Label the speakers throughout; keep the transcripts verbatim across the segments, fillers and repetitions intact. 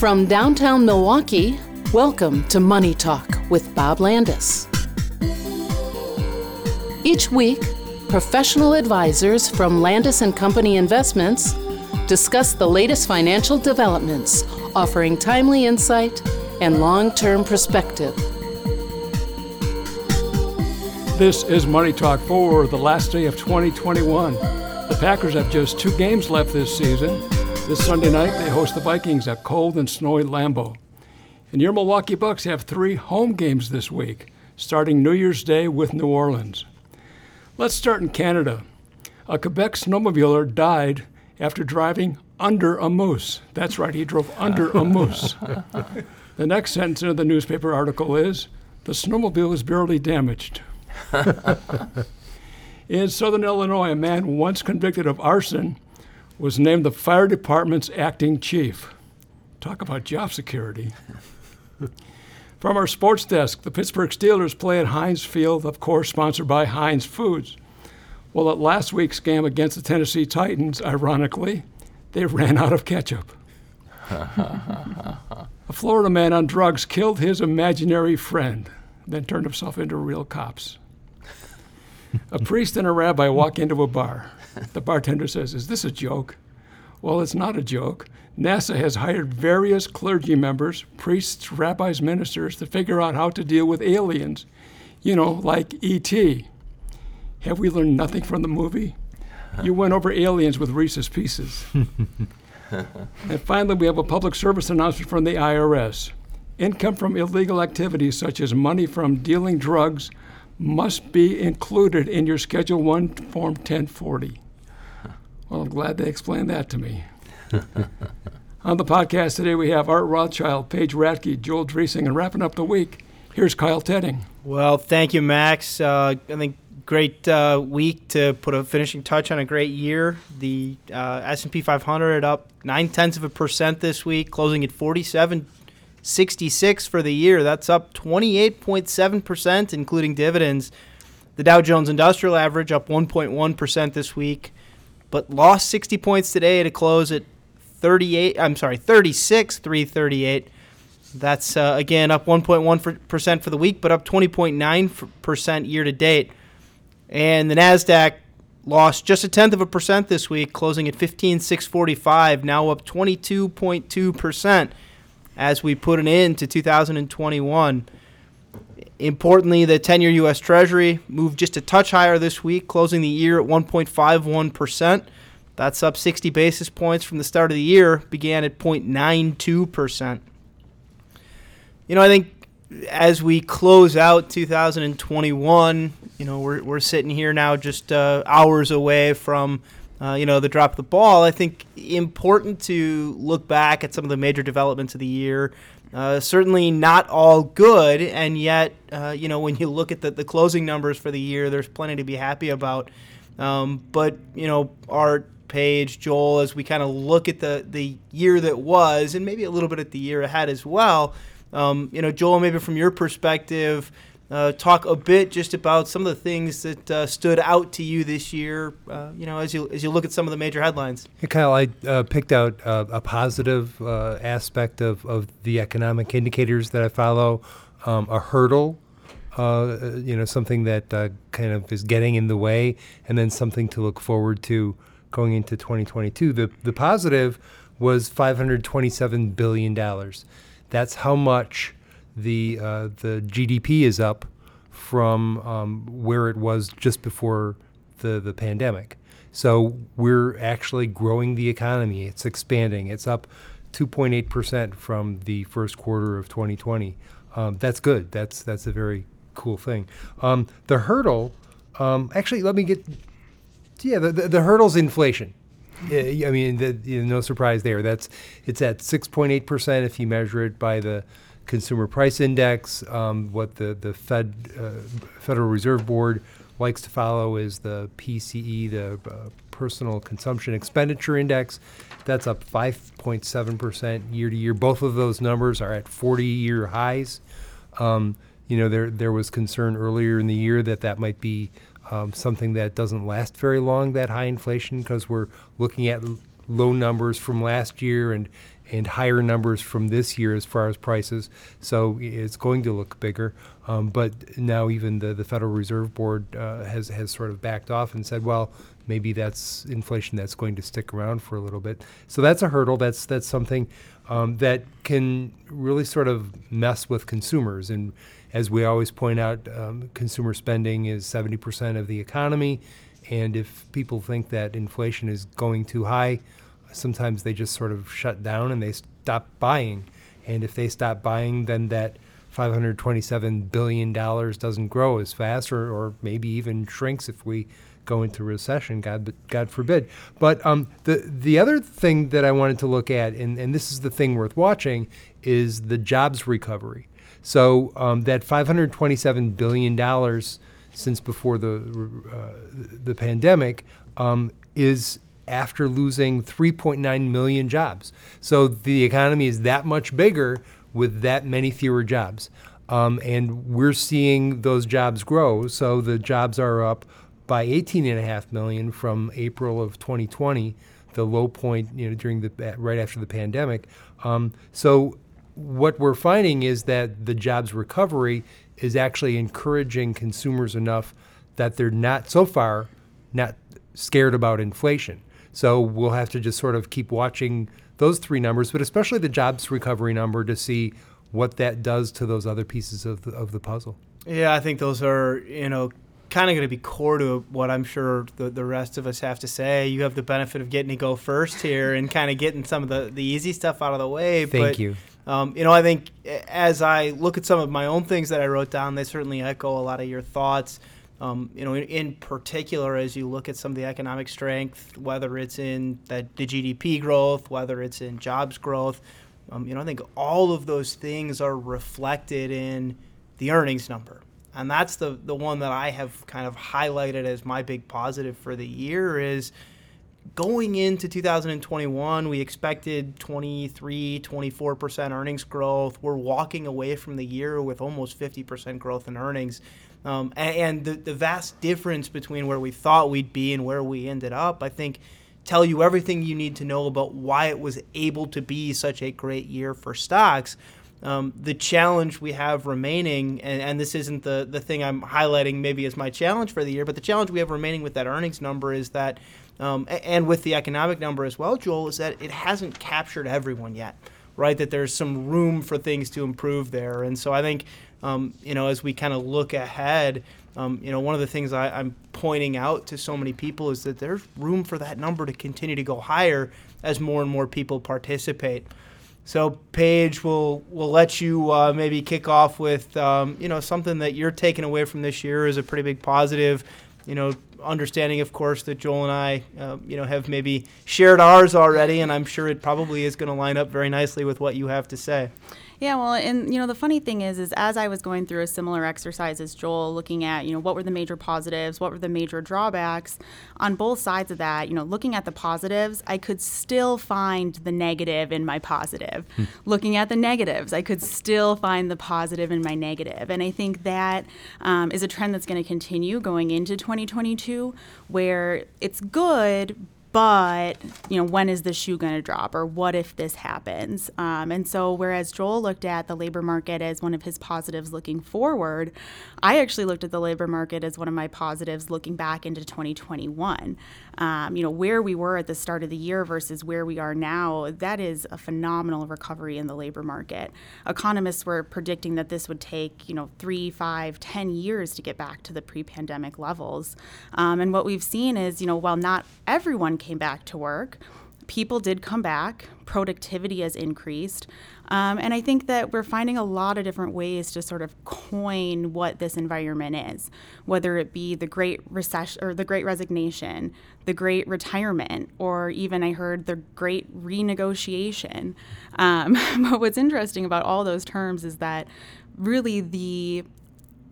Speaker 1: From downtown Milwaukee, welcome to Money Talk with Bob Landis. Each week, professional advisors from Landis and Company Investments discuss the latest financial developments, offering timely insight and long-term perspective.
Speaker 2: This is Money Talk for the last day of twenty twenty-one. The Packers have just two games left this season. This Sunday night, they host the Vikings at cold and snowy Lambeau. And your Milwaukee Bucks have three home games this week, starting New Year's Day with New Orleans. Let's start in Canada. A Quebec snowmobiler died after driving under a moose. That's right, he drove under a moose. The next sentence in the newspaper article is, the snowmobile is barely damaged. In Southern Illinois, a man once convicted of arson was named the fire department's acting chief. Talk about job security. From our sports desk, the Pittsburgh Steelers play at Heinz Field, of course sponsored by Heinz Foods. Well, at last week's game against the Tennessee Titans, ironically, they ran out of ketchup. A Florida man on drugs killed his imaginary friend, then turned himself into real cops. A priest and a rabbi walk into a bar. The bartender says, "Is this a joke?" Well, it's not a joke. NASA has hired various clergy members, priests, rabbis, ministers, to figure out how to deal with aliens. You know, like E T Have we learned nothing from the movie? You went over aliens with Reese's Pieces. And finally, we have a public service announcement from the I R S. Income from illegal activities such as money from dealing drugs must be included in your Schedule one Form ten forty. Well, I'm glad they explained that to me. On the podcast today, we have Art Rothschild, Paige Ratke, Joel Driesing, and wrapping up the week, here's Kyle Tedding.
Speaker 3: Well, thank you, Max. Uh, I think great uh, week to put a finishing touch on a great year. The uh, S and P five hundred up nine-tenths of a percent this week, closing at forty-seven sixty-six for the year. That's up twenty-eight point seven percent, including dividends. The Dow Jones Industrial Average up one point one percent this week, but lost sixty points today to close at thirty-eight. I'm sorry, thirty-six three thirty-eight. That's uh, again up one point one percent for the week, but up twenty point nine percent year to date. And the Nasdaq lost just a tenth of a percent this week, closing at fifteen six forty-five, now up twenty-two point two percent as we put an end to two thousand twenty-one. Importantly, the ten-year U S Treasury moved just a touch higher this week, closing the year at one point five one percent. That's up sixty basis points from the start of the year, began at zero point nine two percent. You know, I think as we close out two thousand twenty-one, you know, we're we're sitting here now just uh, hours away from, uh, you know, the drop of the ball. I think important to look back at some of the major developments of the year. Uh, certainly not all good, and yet, uh, you know, when you look at the, the closing numbers for the year, there's plenty to be happy about. Um, but, you know, Art, Paige, Joel, as we kind of look at the, the year that was, and maybe a little bit at the year ahead as well, um, you know, Joel, maybe from your perspective, uh, talk a bit just about some of the things that uh, stood out to you this year, uh, you know, as you as you look at some of the major headlines.
Speaker 4: Hey, Kyle, I uh, picked out uh, a positive uh, aspect of, of the economic indicators that I follow, um, a hurdle, uh, you know, something that uh, kind of is getting in the way, and then something to look forward to going into twenty twenty-two. The the positive was five hundred twenty-seven billion dollars. That's how much the uh, the G D P is up from um, where it was just before the, the pandemic. So we're actually growing the economy. It's expanding. It's up two point eight percent from the first quarter of twenty twenty. Um, that's good. That's that's a very cool thing. Um, the hurdle, um, actually, let me get, yeah, the, the, the hurdle's inflation. I mean, the, you know, no surprise there. That's it's at six point eight percent if you measure it by the Consumer Price Index. Um, what the the Fed uh, Federal Reserve Board likes to follow is the P C E, the uh, Personal Consumption Expenditure Index. That's up five point seven percent year to year. Both of those numbers are at forty-year highs. Um, you know, there there was concern earlier in the year that that might be um, something that doesn't last very long, that high inflation, because we're looking at l- low numbers from last year and and higher numbers from this year as far as prices. So it's going to look bigger. Um, but now even the, the Federal Reserve Board uh, has, has sort of backed off and said, well, maybe that's inflation that's going to stick around for a little bit. So that's a hurdle. That's that's something um, that can really sort of mess with consumers. And as we always point out, um, consumer spending is seventy percent of the economy. And if people think that inflation is going too high, sometimes they just sort of shut down and they stop buying. And if they stop buying, then that five hundred twenty-seven billion dollars doesn't grow as fast, or, or maybe even shrinks if we go into recession, God God forbid. But um, the the other thing that I wanted to look at, and, and this is the thing worth watching, is the jobs recovery. So um, that five hundred twenty-seven billion dollars since before the uh, the pandemic um, is after losing three point nine million jobs. So the economy is that much bigger with that many fewer jobs. Um, and we're seeing those jobs grow. So the jobs are up by eighteen point five million from April of twenty twenty, the low point, you know, during the right after the pandemic. Um, so what we're finding is that the jobs recovery is actually encouraging consumers enough that they're not, so far, not scared about inflation. So we'll have to just sort of keep watching those three numbers, but especially the jobs recovery number, to see what that does to those other pieces of the, of the puzzle.
Speaker 3: Yeah, I think those are, you know, kind of going to be core to what I'm sure the, the rest of us have to say. You have the benefit of getting to go first here and kind of getting some of the, the easy stuff out of the way.
Speaker 4: Thank
Speaker 3: but,
Speaker 4: you.
Speaker 3: Um, you know, I think as I look at some of my own things that I wrote down, they certainly echo a lot of your thoughts. Um, you know, in, in particular, as you look at some of the economic strength, whether it's in the, the G D P growth, whether it's in jobs growth, um, you know, I think all of those things are reflected in the earnings number. And that's the, the one that I have kind of highlighted as my big positive for the year. Is going into two thousand twenty-one, we expected twenty-three, twenty-four percent earnings growth. We're walking away from the year with almost fifty percent growth in earnings. Um, and and the, the vast difference between where we thought we'd be and where we ended up, I think, tell you everything you need to know about why it was able to be such a great year for stocks. Um, the challenge we have remaining, and, and this isn't the, the thing I'm highlighting maybe as my challenge for the year, but the challenge we have remaining with that earnings number is that, um, and with the economic number as well, Joel, is that it hasn't captured everyone yet, right? That there's some room for things to improve there. And so I think, um, you know, as we kind of look ahead, um, you know, one of the things I, I'm pointing out to so many people is that there's room for that number to continue to go higher as more and more people participate. So, Paige, we'll we'll let you uh, maybe kick off with um, you know, something that you're taking away from this year is a pretty big positive. You know, understanding, of course, that Joel and I, uh, you know, have maybe shared ours already, and I'm sure it probably is going to line up very nicely with what you have to say.
Speaker 5: Yeah, well, and, you know, the funny thing is, is as I was going through a similar exercise as Joel, looking at, you know, what were the major positives, what were the major drawbacks, on both sides of that, you know, looking at the positives, I could still find the negative in my positive. Hmm. Looking at the negatives, I could still find the positive in my negative. And I think that um, is a trend that's going to continue going into twenty twenty-two, where it's good, but, you know, when is the shoe going to drop, or what if this happens? Um, and so whereas Joel looked at the labor market as one of his positives looking forward, I actually looked at the labor market as one of my positives looking back into twenty twenty-one. Um, you know, where we were at the start of the year versus where we are now, that is a phenomenal recovery in the labor market. Economists were predicting that this would take, you know, three, five, ten years to get back to the pre-pandemic levels. Um, and what we've seen is, you know, while not everyone came back to work, people did come back, productivity has increased, um, and I think that we're finding a lot of different ways to sort of coin what this environment is, whether it be the Great Recession or the Great Resignation, the Great Retirement, or even I heard the Great Renegotiation. Um, but what's interesting about all those terms is that really the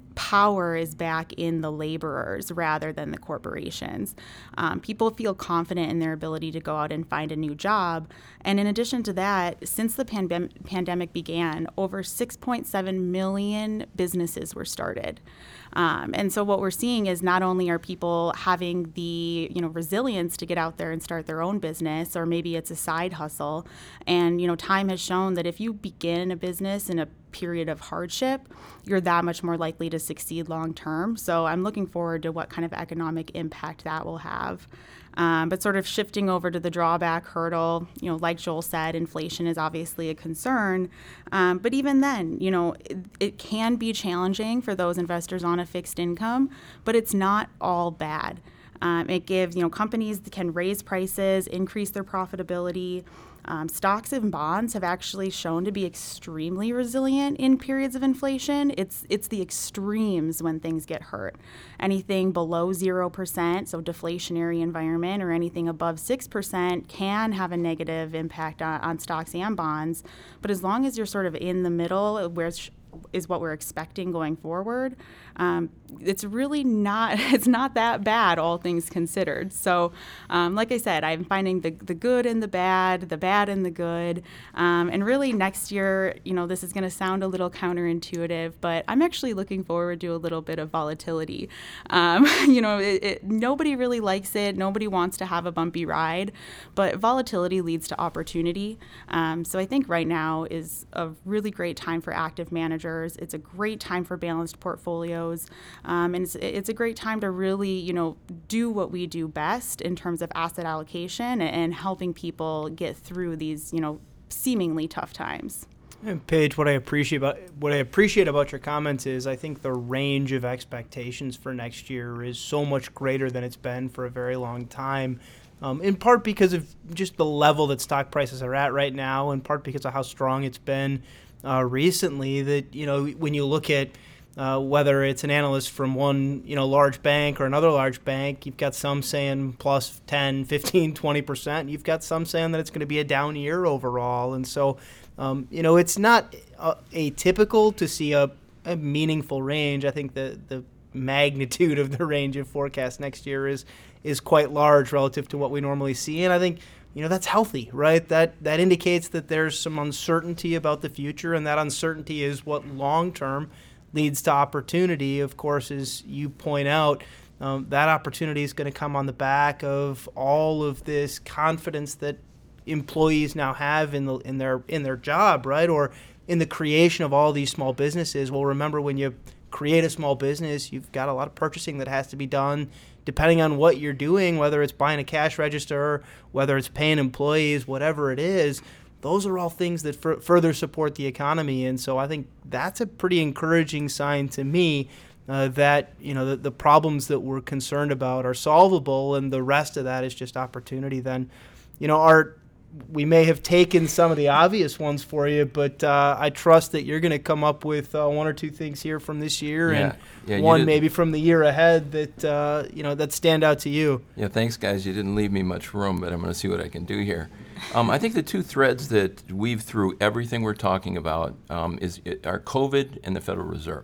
Speaker 5: power is back in the laborers rather than the corporations. Um, people feel confident in their ability to go out and find a new job. And in addition to that, since the pandem- pandemic began, over six point seven million businesses were started. Um, and so what we're seeing is not only are people having the, you know, resilience to get out there and start their own business, or maybe it's a side hustle. And, you know, time has shown that if you begin a business in a period of hardship, you're that much more likely to succeed long term. So I'm looking forward to what kind of economic impact that will have. Um, but sort of shifting over to the drawback hurdle, you know, like Joel said, inflation is obviously a concern. Um, but even then, you know, it, it can be challenging for those investors on a fixed income, but it's not all bad. Um, it gives, you know, companies that can raise prices, increase their profitability. Um, stocks and bonds have actually shown to be extremely resilient in periods of inflation. It's it's the extremes when things get hurt. Anything below zero percent, so deflationary environment, or anything above six percent can have a negative impact on, on stocks and bonds. But as long as you're sort of in the middle, where is what we're expecting going forward, um, it's really not, it's not that bad, all things considered. So, um, like I said, I'm finding the, the good and the bad, the bad and the good. Um, and really next year, you know, this is going to sound a little counterintuitive, but I'm actually looking forward to a little bit of volatility. Um, you know, it, it, nobody really likes it. Nobody wants to have a bumpy ride, but volatility leads to opportunity. Um, so I think right now is a really great time for active managers. It's a great time for balanced portfolios, um, and it's, it's a great time to really, you know, do what we do best in terms of asset allocation and, and helping people get through these, you know, seemingly tough times.
Speaker 3: And Paige, what I appreciate about what I appreciate about your comments is I think the range of expectations for next year is so much greater than it's been for a very long time. Um, in part because of just the level that stock prices are at right now, in part because of how strong it's been uh, recently. That, you know, when you look at uh, whether it's an analyst from one, you know, large bank or another large bank, you've got some saying plus ten, fifteen, twenty percent. You've got some saying that it's going to be a down year overall. And so, um, you know, it's not uh, atypical to see a, a meaningful range. I think the, the magnitude of the range of forecast next year is is quite large relative to what we normally see. And I think, you know, that's healthy, right? That that indicates that there's some uncertainty about the future, and that uncertainty is what long-term leads to opportunity. Of course, as you point out, um, that opportunity is going to come on the back of all of this confidence that employees now have in the in their in their job, right? Or in the creation of all these small businesses. Well, remember, when you create a small business, you've got a lot of purchasing that has to be done, depending on what you're doing, whether it's buying a cash register, whether it's paying employees, whatever it is. Those are all things that f- further support the economy. And so I think that's a pretty encouraging sign to me uh, that, you know, the, the problems that we're concerned about are solvable, and the rest of that is just opportunity. Then, you know, Art, we may have taken some of the obvious ones for you, but uh, I trust that you're going to come up with uh, one or two things here from this year,
Speaker 6: yeah.
Speaker 3: and
Speaker 6: yeah,
Speaker 3: one maybe from the year ahead that uh, you know that stand out to you.
Speaker 6: Yeah, thanks, guys. You didn't leave me much room, but I'm going to see what I can do here. Um, I think the two threads that weave through everything we're talking about um, is are COVID and the Federal Reserve.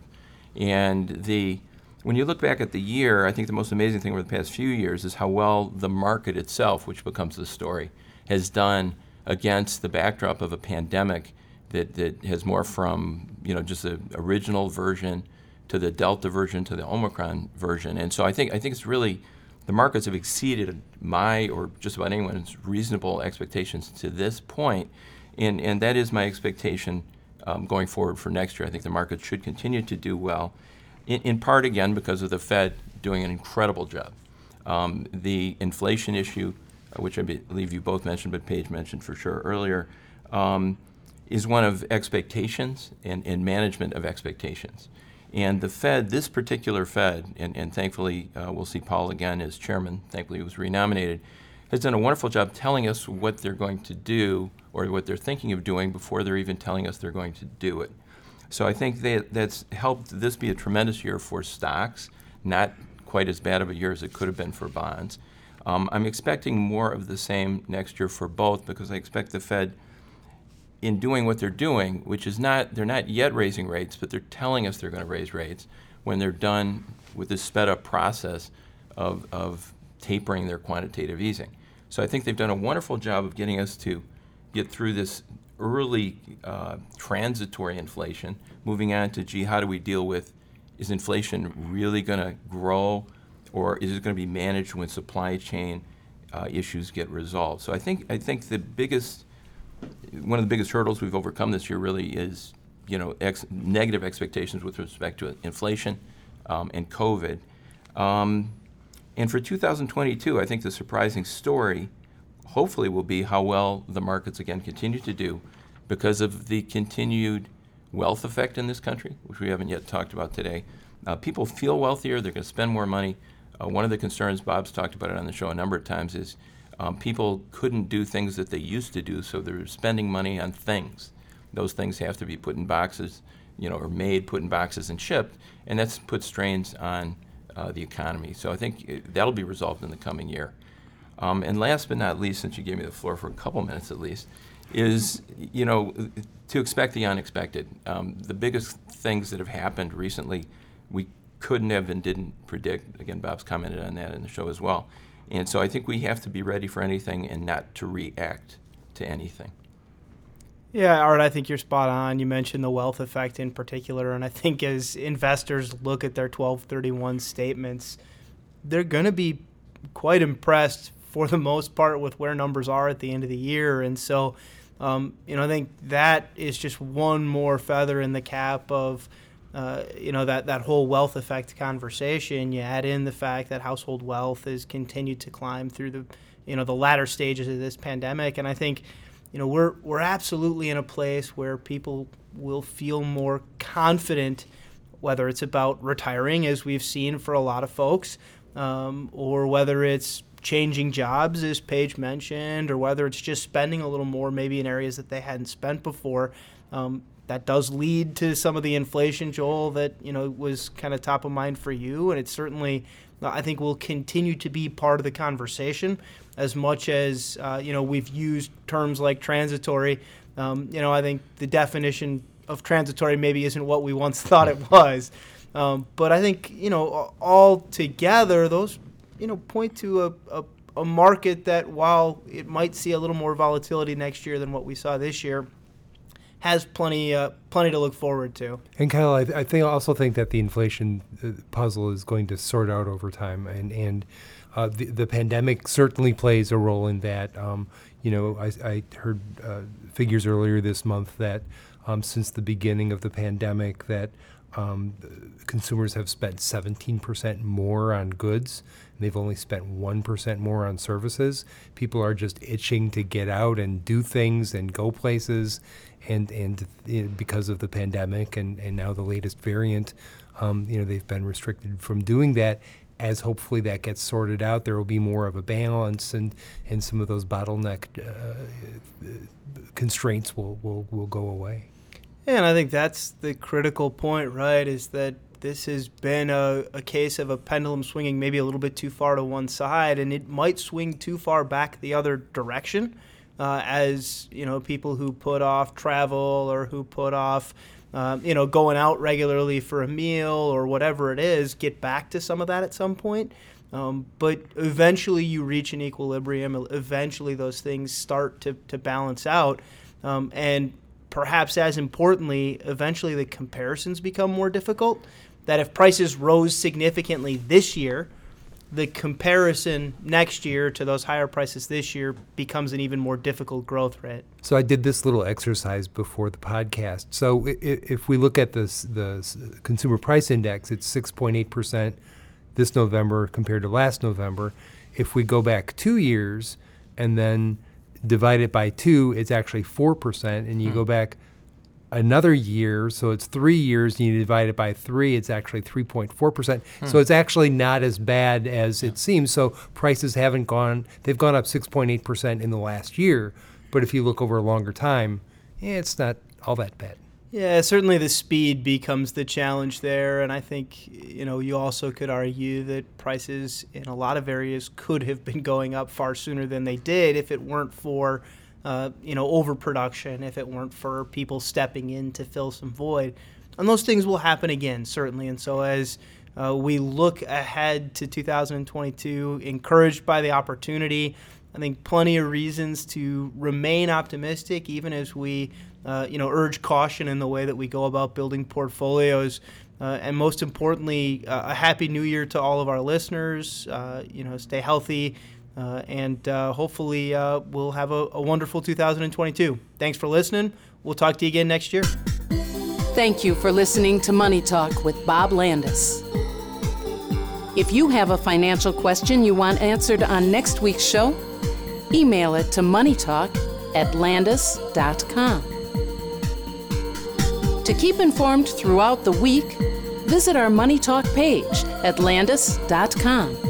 Speaker 6: And the when you look back at the year, I think the most amazing thing over the past few years is how well the market itself, which becomes the story, has done against the backdrop of a pandemic that, that has morphed from, you know, just the original version to the Delta version to the Omicron version. And so I think I think it's really, the markets have exceeded my or just about anyone's reasonable expectations to this point, and, and that is my expectation um, going forward for next year. I think the market should continue to do well, in, in part, again, because of the Fed doing an incredible job. Um, the inflation issue, which I believe you both mentioned, but Paige mentioned for sure earlier, um, is one of expectations and, and management of expectations. And the Fed, this particular Fed, and, and thankfully uh, we'll see Powell again as chairman, thankfully he was renominated, has done a wonderful job telling us what they're going to do or what they're thinking of doing before they're even telling us they're going to do it. So I think they, that's helped this be a tremendous year for stocks, not quite as bad of a year as it could have been for bonds. Um, I'm expecting more of the same next year for both, because I expect the Fed, in doing what they're doing, which is not, they're not yet raising rates, but they're telling us they're going to raise rates, when they're done with this sped up process of, of tapering their quantitative easing. So I think they've done a wonderful job of getting us to get through this early uh, transitory inflation, moving on to, gee, how do we deal with, is inflation really going to grow, or is it going to be managed when supply chain uh, issues get resolved? So I think I think the biggest, one of the biggest hurdles we've overcome this year really is, you know, ex- negative expectations with respect to inflation um, and COVID. Um, and for two thousand twenty-two, I think the surprising story hopefully will be how well the markets again continue to do because of the continued wealth effect in this country, which we haven't yet talked about today. Uh, people feel wealthier, they're going to spend more money. Uh, one of the concerns, Bob's talked about it on the show a number of times, is um, people couldn't do things that they used to do, so they're spending money on things. Those things have to be put in boxes, you know, or made, put in boxes and shipped, and that's put strains on uh, the economy. So I think it, that'll be resolved in the coming year. Um, and last but not least, since you gave me the floor for a couple minutes at least, is, you know, to expect the unexpected. Um, the biggest things that have happened recently, we couldn't have and didn't predict. Again, Bob's commented on that in the show as well. And so I think we have to be ready for anything and not to react to anything.
Speaker 3: Yeah, Art, I think you're spot on. You mentioned the wealth effect in particular, and I think as investors look at their twelve thirty-one statements, they're going to be quite impressed for the most part with where numbers are at the end of the year. And so, um, you know, I think that is just one more feather in the cap of, uh, you know, that, that whole wealth effect conversation. You add in the fact that household wealth has continued to climb through the, you know, the latter stages of this pandemic. And I think, you know, we're we're absolutely in a place where people will feel more confident, whether it's about retiring, as we've seen for a lot of folks, um, or whether it's changing jobs, as Paige mentioned, or whether it's just spending a little more maybe in areas that they hadn't spent before. Um, that does lead to some of the inflation, Joel, that, you know, was kind of top of mind for you. And it certainly, I think, will continue to be part of the conversation as much as, uh, you know, we've used terms like transitory. Um, you know, I think the definition of transitory maybe isn't what we once thought it was. Um, but I think, you know, all together, those, you know, point to a, a, a market that, while it might see a little more volatility next year than what we saw this year, has plenty uh, plenty to look forward to.
Speaker 4: And Kyle, I, I think also think that the inflation puzzle is going to sort out over time, and and uh, the, the pandemic certainly plays a role in that. Um, you know, I, I heard uh, figures earlier this month that um, since the beginning of the pandemic, that um, consumers have spent seventeen percent more on goods. They've only spent one percent more on services. People are just itching to get out and do things and go places. And and you know, because of the pandemic and, and now the latest variant, um, you know, they've been restricted from doing that. As hopefully that gets sorted out, there will be more of a balance, and, and some of those bottleneck uh, constraints will, will, will go away.
Speaker 3: Yeah, and I think that's the critical point, right, is that this has been a, a case of a pendulum swinging maybe a little bit too far to one side, and it might swing too far back the other direction. Uh, as, you know, people who put off travel or who put off, uh, you know, going out regularly for a meal or whatever it is, get back to some of that at some point. Um, but eventually you reach an equilibrium. Eventually those things start to, to balance out. Um, and perhaps as importantly, eventually the comparisons become more difficult. That if prices rose significantly this year, the comparison next year to those higher prices this year becomes an even more difficult growth rate.
Speaker 4: So I did this little exercise before the podcast. So if we look at this, the consumer price index, it's six point eight percent this November compared to last November. If we go back two years and then divide it by two, it's actually four percent. And you hmm. go back another year, so it's three years, and you divide it by three, it's actually three point four percent. Hmm. So it's actually not as bad as it seems. So prices haven't gone, they've gone up six point eight percent in the last year. But if you look over a longer time, yeah, it's not all that bad.
Speaker 3: Yeah, certainly the speed becomes the challenge there. And I think, you know, you also could argue that prices in a lot of areas could have been going up far sooner than they did if it weren't for Uh, you know, overproduction, if it weren't for people stepping in to fill some void. and those things will happen again, certainly. And so as uh, we look ahead to two thousand twenty-two, encouraged by the opportunity, I think plenty of reasons to remain optimistic, even as we, uh, you know, urge caution in the way that we go about building portfolios. Uh, and most importantly, uh, a happy new year to all of our listeners. Uh, you know, stay healthy, uh, and uh, hopefully uh, we'll have a, a wonderful two thousand twenty-two. Thanks for listening. We'll talk to you again next year.
Speaker 1: Thank you for listening to Money Talk with Bob Landis. If you have a financial question you want answered on next week's show, email it to moneytalk at landis dot com. To keep informed throughout the week, visit our Money Talk page at landis dot com.